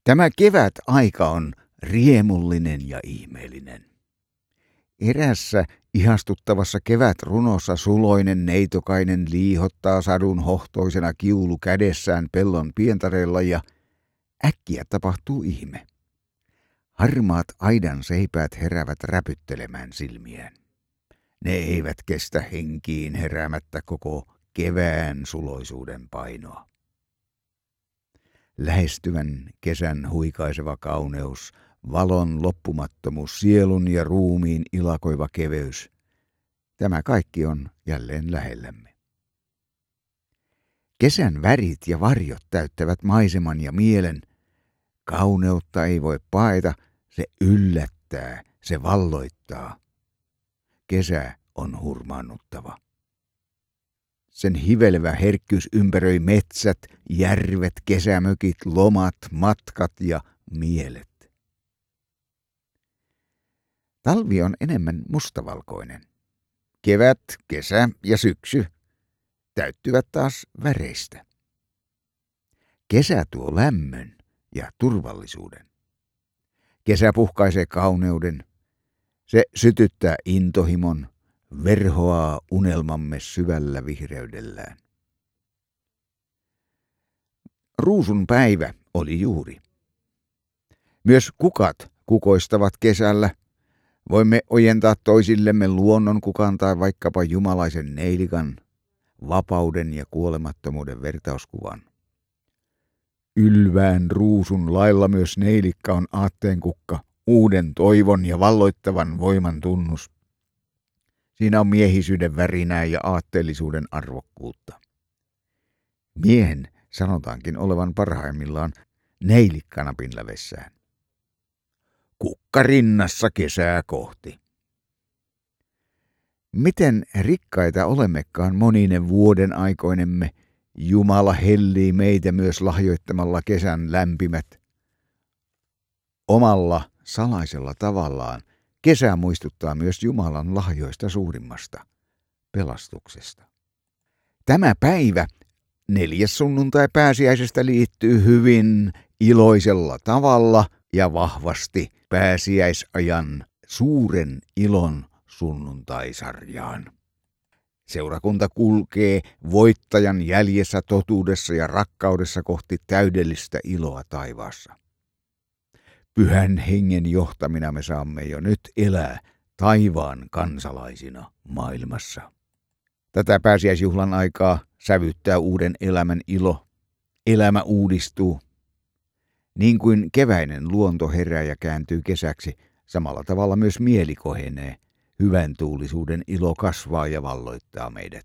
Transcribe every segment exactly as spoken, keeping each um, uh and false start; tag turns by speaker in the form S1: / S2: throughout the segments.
S1: Tämä kevät-aika on riemullinen ja ihmeellinen. Erässä ihastuttavassa kevätrunossa suloinen neitokainen liihottaa sadun hohtoisena kiulu kädessään pellon pientareella ja äkkiä tapahtuu ihme. Harmaat aidan seipäät heräävät räpyttelemään silmiään. Ne eivät kestä henkiin heräämättä koko kevään suloisuuden painoa. Lähestyvän kesän huikaiseva kauneus, valon loppumattomuus, sielun ja ruumiin ilakoiva keveys. Tämä kaikki on jälleen lähellämme. Kesän värit ja varjot täyttävät maiseman ja mielen. Kauneutta ei voi paeta, se yllättää, se valloittaa. Kesä on hurmaannuttava. Sen hivelevä herkkyys ympäröi metsät, järvet, kesämökit, lomat, matkat ja mielet. Talvi on enemmän mustavalkoinen. Kevät, kesä ja syksy täyttyvät taas väreistä. Kesä tuo lämmön ja turvallisuuden. Kesä puhkaisee kauneuden. Se sytyttää intohimon, verhoaa unelmamme syvällä vihreydellään. Ruusun päivä oli juuri. Myös kukat kukoistavat kesällä. Voimme ojentaa toisillemme luonnon kukan tai vaikkapa jumalaisen neilikan, vapauden ja kuolemattomuuden vertauskuvan. Ylvään ruusun lailla myös neilikka on aatteenkukka, uuden toivon ja valloittavan voiman tunnus. Siinä on miehisyyden värinää ja aatteellisuuden arvokkuutta. Miehen sanotaankin olevan parhaimmillaan neilikkanapin lävessään. Kukka rinnassa kesää kohti. Miten rikkaita olemmekaan monine vuoden aikoinemme, Jumala hellii meitä myös lahjoittamalla kesän lämpimät. Omalla salaisella tavallaan kesä muistuttaa myös Jumalan lahjoista suurimmasta, pelastuksesta. Tämä päivä, neljäs sunnuntai pääsiäisestä, liittyy hyvin iloisella tavalla ja vahvasti pääsiäisajan suuren ilon sunnuntaisarjaan. Seurakunta kulkee voittajan jäljessä totuudessa ja rakkaudessa kohti täydellistä iloa taivaassa. Pyhän hengen johtamina me saamme jo nyt elää taivaan kansalaisina maailmassa. Tätä pääsiäisjuhlan aikaa sävyttää uuden elämän ilo. Elämä uudistuu. Niin kuin keväinen luonto herää ja kääntyy kesäksi, samalla tavalla myös mieli kohenee. Hyvän tuulisuuden ilo kasvaa ja valloittaa meidät.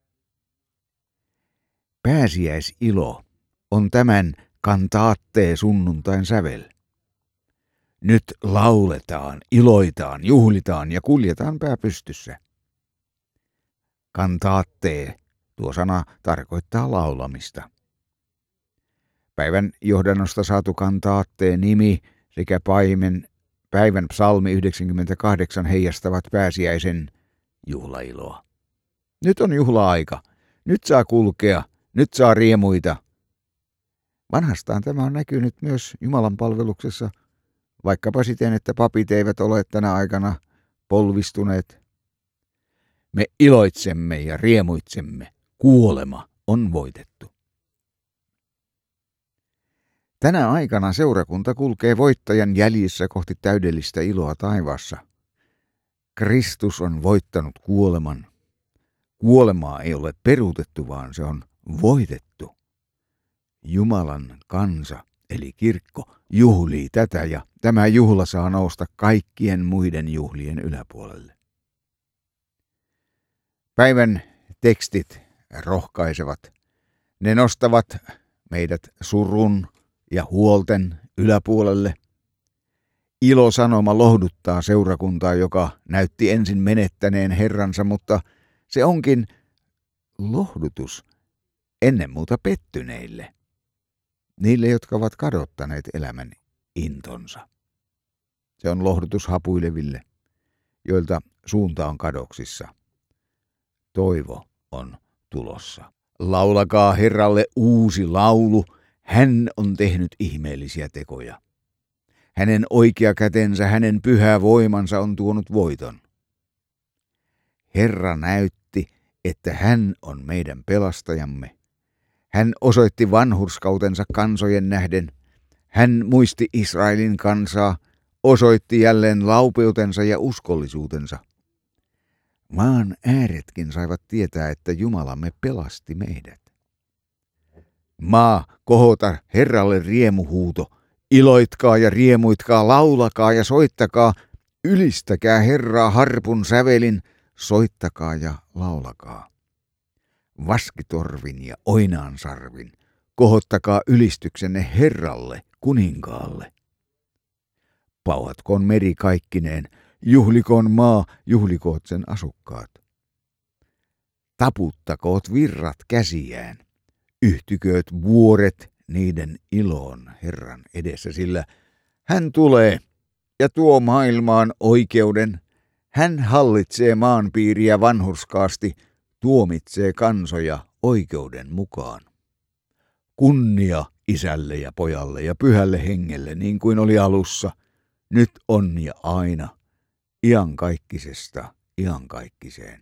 S1: Pääsiäisilo on tämän kantaattee sunnuntain sävel. Nyt lauletaan, iloitaan, juhlitaan ja kuljetaan pää pystyssä. Kantaattee, tuo sana tarkoittaa laulamista. Päivän johdannosta saatu kantaatteen nimi sekä paimen päivän psalmi yhdeksänkymmentäkahdeksan heijastavat pääsiäisen juhlailoa. Nyt on juhla-aika. Nyt saa kulkea. Nyt saa riemuita. Vanhastaan tämä on näkynyt myös Jumalan palveluksessa, vaikkapa siten, että papit eivät ole tänä aikana polvistuneet. Me iloitsemme ja riemuitsemme. Kuolema on voitettu. Tänä aikana seurakunta kulkee voittajan jäljissä kohti täydellistä iloa taivaassa. Kristus on voittanut kuoleman. Kuolemaa ei ole peruutettu, vaan se on voitettu. Jumalan kansa, eli kirkko, juhlii tätä ja tämä juhla saa nousta kaikkien muiden juhlien yläpuolelle. Päivän tekstit rohkaisevat. Ne nostavat meidät surun ja huolten yläpuolelle. Ilosanoma lohduttaa seurakuntaa, joka näytti ensin menettäneen Herransa, mutta se onkin lohdutus ennen muuta pettyneille, niille, jotka ovat kadottaneet elämän intonsa. Se on lohdutus hapuileville, joilta suunta on kadoksissa. Toivo on tulossa. Laulakaa Herralle uusi laulu, Hän on tehnyt ihmeellisiä tekoja. Hänen oikea kätensä, hänen pyhä voimansa on tuonut voiton. Herra näytti, että hän on meidän pelastajamme. Hän osoitti vanhurskautensa kansojen nähden. Hän muisti Israelin kansaa, osoitti jälleen laupeutensa ja uskollisuutensa. Maan ääretkin saivat tietää, että Jumalamme pelasti meidät. Maa, kohota Herralle riemuhuuto. Iloitkaa ja riemuitkaa, laulakaa ja soittakaa. Ylistäkää Herraa harpun sävelin, soittakaa ja laulakaa. Vaskitorvin ja oinaansarvin, kohottakaa ylistyksenne Herralle, kuninkaalle. Pauhatkoon meri kaikkineen, juhlikoon maa, juhlikoot sen asukkaat. Taputtakoot virrat käsiään, yhtykööt vuoret niiden iloon Herran edessä, sillä hän tulee ja tuo maailmaan oikeuden. Hän hallitsee maanpiiriä vanhurskaasti, tuomitsee kansoja oikeuden mukaan. Kunnia Isälle ja Pojalle ja Pyhälle Hengelle, niin kuin oli alussa, nyt on ja aina, iankaikkisesta iankaikkiseen.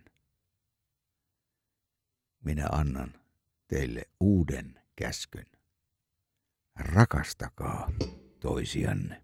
S1: Minä annan teille uuden käskyn. Rakastakaa toisianne.